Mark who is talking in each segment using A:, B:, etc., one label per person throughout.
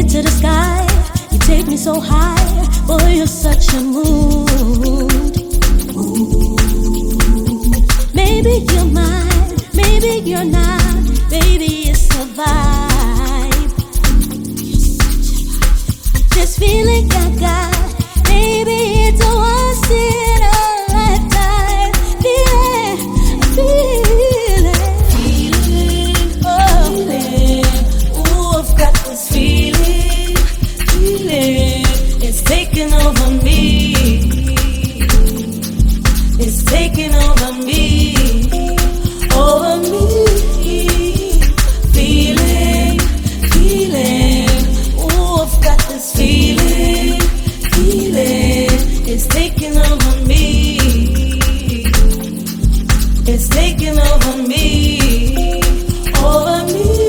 A: to the sky. You take me so high. Boy, you're such a mood. Maybe you're mine, maybe you're not. Baby, it's a vibe. This feeling I got, maybe it's a once in a lifetime.
B: Ooh, I've got this feeling. It's taking over me. It's taking over me. Over me. Feeling. Ooh, I've got this feeling. It's taking over me. It's taking over me. Over me.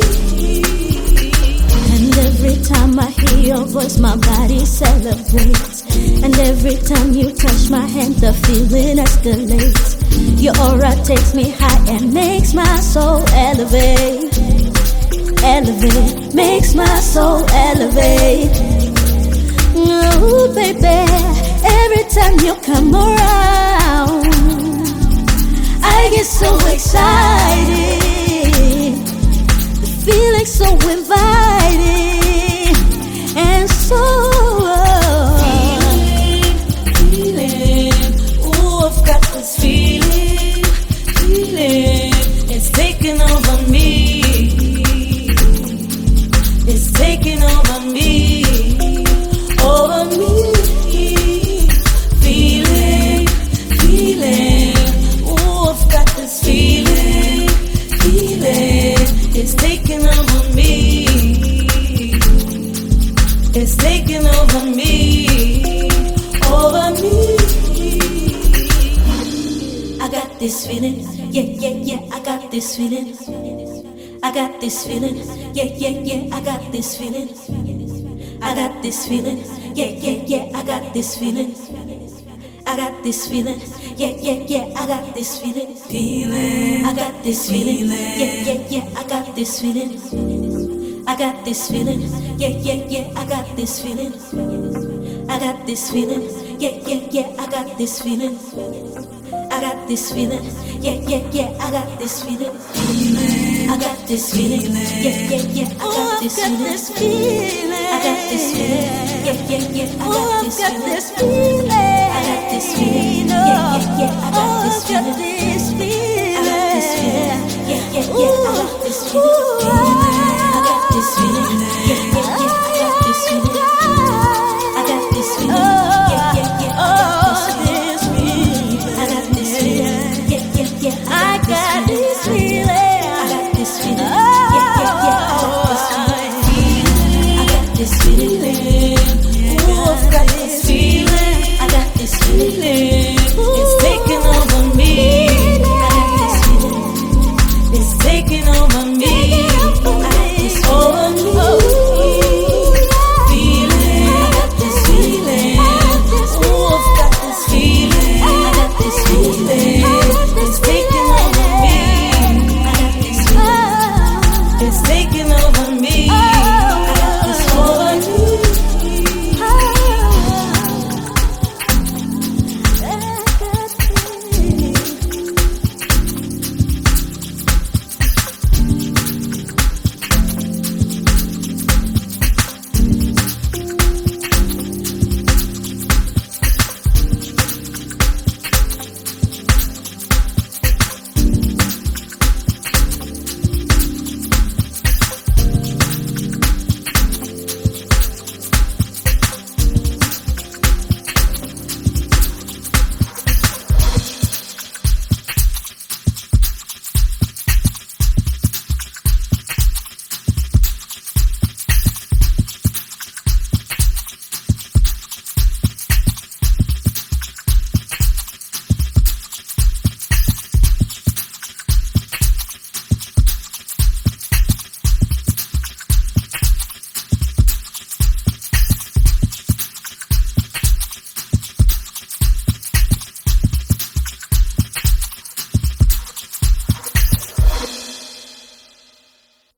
A: And every time I hear your voice, my body celebrates. And every time you touch my hand, the feeling escalates. Your aura takes me high and makes my soul elevate. Elevate, makes my soul elevate. Ooh, baby, every time you come around, I get so excited. The feeling's so inviting and so
B: feeling. Ooh, I've got this feeling. It's taking over me. It's taking over me. Over me. Feeling. Ooh, I've got this feeling. It's taking over me. It's taking over me. Over me. I got this feeling. Yeah, I got this feeling. I got this feeling. Yeah, I got this feeling. I got this feeling. Yeah, I got this feeling. I got this feeling. Yeah, I got this feeling. I got this feeling. Yeah, I got this feeling. I got this feeling. Yeah, I got this feeling. I got this feeling. Yeah, I got this feeling. I got this feeling. Yeah, I got this feeling. I got this feeling. Yeah, I got this feeling. I got this feeling. Yeah, I got this feeling. I got this feeling. Yeah, I got this feeling. I got this feeling. Yeah, I got this feeling.